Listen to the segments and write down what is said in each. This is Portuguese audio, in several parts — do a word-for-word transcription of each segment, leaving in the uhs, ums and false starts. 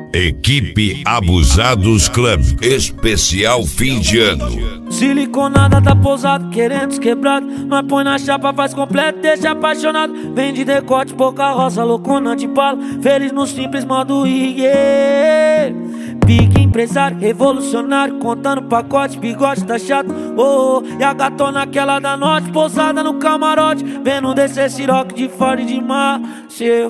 Equipe Abusados Club, especial fim de ano. Siliconada tá pousado, querendo desquebrado. Nós põe na chapa, faz completo, deixa apaixonado. Vem de decote, pouca roça, loucona de bala. Feliz no simples modo yeah. Pique empresário, revolucionário, contando pacote, bigode tá chato. Oh, oh, e a gatona aquela da norte, pousada no camarote, vendo descer Ciroc de Ford de mar. Se eu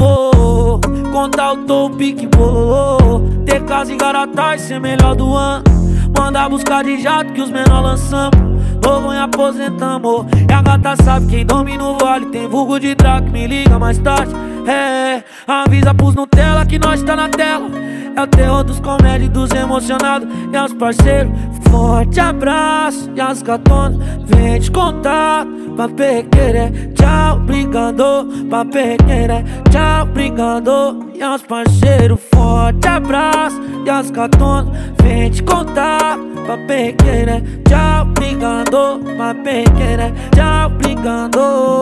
vou contar o topo, pique bololô, ter casa em Garatá e ser melhor do ano. Manda buscar de jato que os menor lançamos. Novo em aposentamos. E a gata sabe quem domina o vale. Tem vulgo de Draco, me liga mais tarde. É, avisa pros Nutella que nós tá na tela. É o terror dos comédios, dos emocionados. E aos parceiros, forte abraço. E as gatonas, vem te contar. Pra pequeira, tchau, obrigado. Pra pequeira, tchau, obrigado. E aos parceiros, forte abraço. E as gatonas, vem te contar. Pra pequeira, tchau, obrigado. Pra pequeira, tchau, obrigado.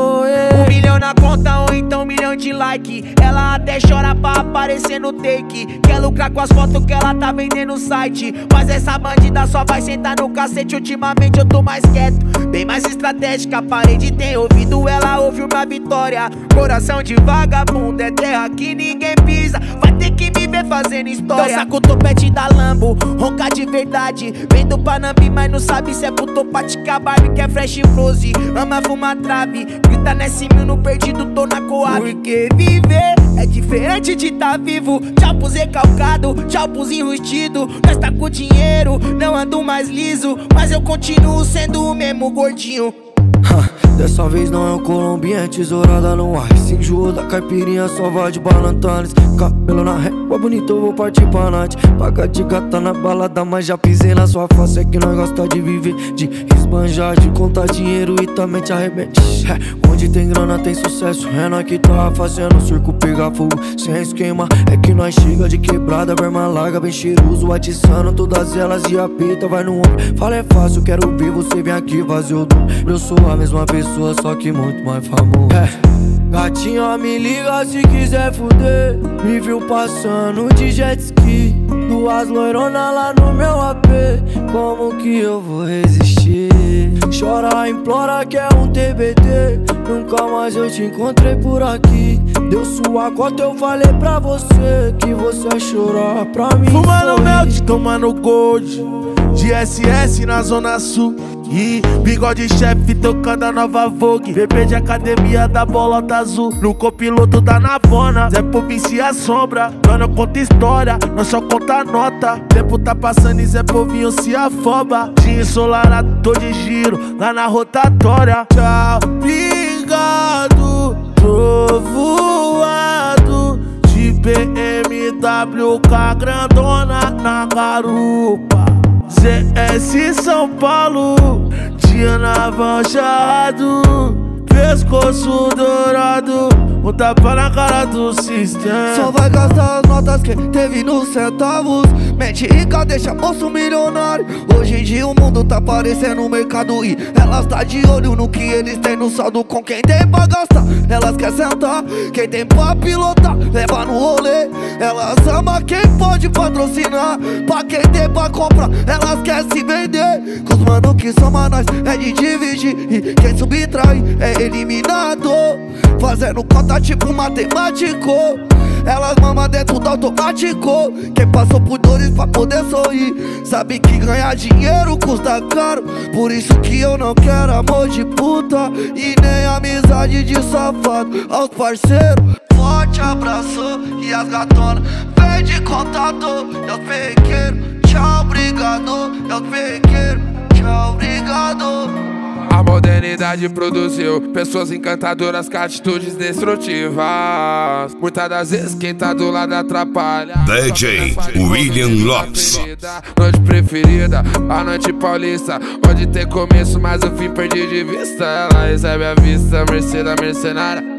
Um milhão na conta ou então um milhão de like. Ela até chora pra aparecer no take. Quer lucrar com as fotos que ela tá vendendo no site. Mas essa bandida só vai sentar no cacete. Ultimamente eu tô mais quieto, bem mais estratégica. A parede tem ouvido, ela ouviu minha vitória. Coração de vagabundo é terra que ninguém pisa. Vai ter que me ver fazendo história. Dança com o topete da Lambo, ronca de verdade. Vem do Panambi, mas não sabe se é pro topatica Barbie que é fresh rose. Ama fumar trave, grita nesse mil no perdido, tô na Coab. Porque viver é diferente de tá vivo. Tchau pros recalcado, tchau pros enrustido. Nós tá com dinheiro, não ando mais liso, mas eu continuo sendo o mesmo gordinho. Dessa vez não é o Colombian, é tesourada no ar. Se enjoou da caipirinha, só vai de Balantanes. Cabelo na régua, bonito, eu vou partir pra night. Paga de gata na balada, mas já pisei na sua face. É que nós gosta de viver, de esbanjar, de contar dinheiro e também te arrebente. É, onde tem grana tem sucesso, é nós que tá fazendo o circo pegar fogo sem esquema. É que nós chega de quebrada, berma larga, bem cheiroso, atiçando todas elas e a peita vai no ombro. Fala é fácil, quero ver você vir aqui fazer o dom. Eu sou a mesma pessoa, só que muito mais famoso. É. Gatinha, me liga se quiser fuder. Me viu passando de jet ski, duas loironas lá no meu A P. Como que eu vou resistir? Chora, implora que é um T B T. Nunca mais eu te encontrei por aqui. Deu sua cota, eu falei pra você que você ia chorar pra mim. Fumando melt, tomando gold, de S S na zona sul. E bigode chefe tocando a nova Vogue. Bebê de academia da bolota azul. No copiloto da Navona, Zé Povinho e a sombra. Nós não conta história, nós só conta nota. Tempo tá passando e Zé Povinho se afoba. Dia ensolarado, tô de giro lá na rotatória. Tchau, obrigado, tô voado de B M W com a grandona na garupa. Z S São Paulo, dia navanjado, pescoço dourado, um tapa na cara do sistema. Só vai gastar as notas que teve nos centavos. Mente rica deixa moço milionário. Hoje em dia o mundo tá parecendo um mercado e elas tá de olho no que eles têm no saldo. Com quem tem pra gastar, elas quer sentar. Quem tem pra pilotar, leva no rolê. Elas amam quem pode patrocinar. Pra quem tem pra comprar, elas quer se vender. Com os mano que soma nós é de dividir, e quem subtrai é eliminado. Fazendo conta tipo matemático. Elas mamam dentro do automático. Quem passou por dores pra poder sorrir sabe que ganhar dinheiro custa caro. Por isso que eu não quero amor de puta e nem amizade de safado. Aos parceiros, forte abraço. E as gatonas, vem de contato. Eu pequeno, tchau, obrigado. Eu pequeno, tchau, obrigado. A modernidade produziu pessoas encantadoras com atitudes destrutivas. Muitas das vezes quem tá do lado atrapalha. D J William Lopes. Noite preferida, a noite paulista, onde tem começo mas o fim perdi de vista. Ela recebe a vista, mercê da mercenária.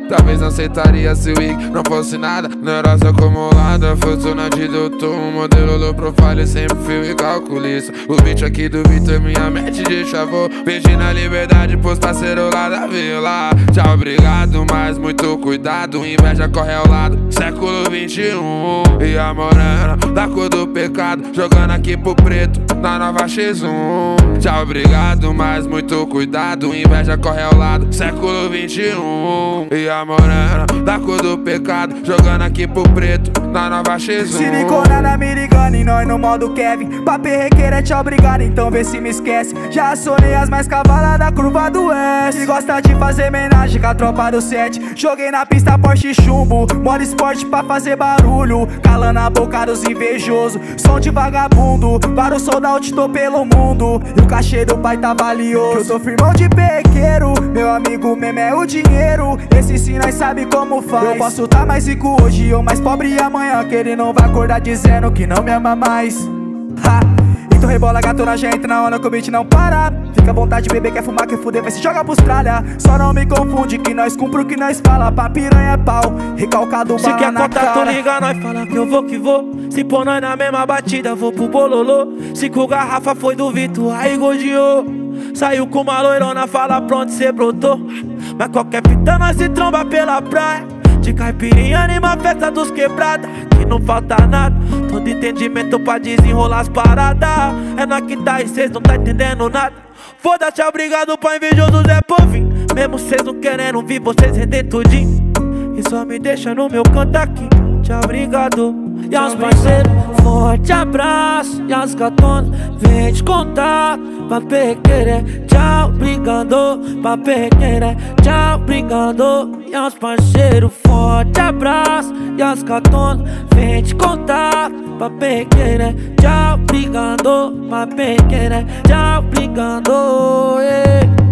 Talvez não aceitaria se o wig não fosse nada. Neurose acumulada, fortuna de doutor. Um modelo low profile, sempre fio e calculista. O beat aqui do Vitor, minha mente de chavô. Pedindo a liberdade pros parceiros lá da vila. Tchau, obrigado, mas muito cuidado. Inveja corre ao lado, século vinte e um. E a morena, da cor do pecado, jogando aqui pro preto, na nova X um. Tchau, obrigado, mas muito cuidado. Inveja corre ao lado, século vinte e um. E a morena, da cor do pecado, jogando aqui pro preto, na nova X um. Siliconada me ligando e nós no modo Kevin. Papi requer é tchau, obrigado, então vê se me esquece. Já acionei as mais cavalas da curva do S. Se gosta de fazer homenagem com a tropa do sete. Joguei na pista Porsche chumbo, modo esporte pra fazer barulho, calando a boca dos invejosos. Som de vagabundo, para o soldado tô pelo mundo. E o cachê do pai tá valioso, que eu tô firmão de pequeiro. Meu amigo mesmo é o dinheiro, esse sim nós sabe como faz. Eu posso tá mais rico hoje ou mais pobre amanhã, que ele não vai acordar dizendo que não me ama mais. Ha! Então rebola gato na gente, na onda que o beat não para. Fica à vontade, bebê, quer fumar, quer fuder, vai se jogar pros tralha. Só não me confunde que nós cumpre o que nós fala. Pra piranha é pau, recalcado bala na cara. Se quer contato, liga, nós fala que eu vou que vou. Se pôr nós na mesma batida, vou pro bololô. Se com garrafa foi do Vitor, aí godeou. Saiu com uma loirona, fala pronto, cê brotou. Mas qualquer fita nós se tromba pela praia. De caipirinha anima a festa dos quebrada, que não falta nada, todo entendimento pra desenrolar as paradas. É nós que tá e cês não tá entendendo nada. Foda-se, obrigado pra invejoso Zé Povinho. Mesmo cês não querendo vir, vocês render tudinho. E só me deixa no meu canto aqui. Tchau, obrigado. E aos parceiros, forte abraço. E as gatonas, vem te contar. Papê querer, tchau, obrigado. Papê querer, tchau, obrigado. E aos parceiros, forte abraço. E as gatonas, vem te contar. Papê querer, tchau, obrigado. Papê querer, tchau, obrigado. Yeah.